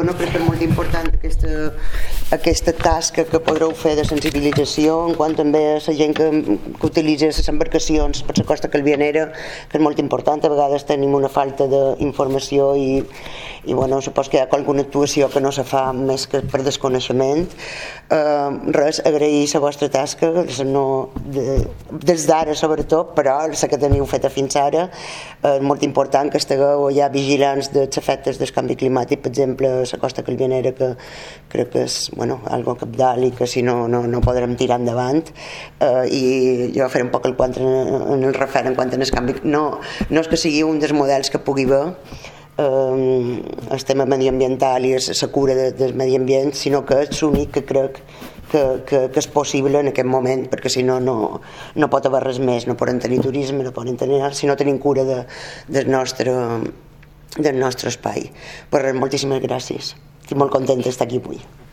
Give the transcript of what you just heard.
bueno, crec que és molt important aquesta tasca que podreu fer de sensibilització en quant també a la gent que utilitza les embarcacions per la costa calvianera, que és molt important. A vegades tenim una falta d'informació i bueno, supos que hi ha alguna actuació que no se fa més que per desconeixement. Res, agrair la vostra tasca, des d'ara sobretot, però la que teniu feta fins ara. És molt important que estigueu ja vigilants dels efectes del canvi climàtic, per exemple, a la costa calvianera, que crec que és algo cabdal i que si no podrem tirar endavant. I jo faré un poc el quant en el referent en quant al canvi. No és que sigui un dels models que pugui haver el tema medioambiental i la cura del medi ambient, sinó que és l'únic que crec que és possible en aquest moment, perquè si no pot haver res més. No poden tenir turisme, no poden tenir si no tenim cura del nostre espai. Però moltíssimes gràcies, estic molt contenta d'estar aquí avui.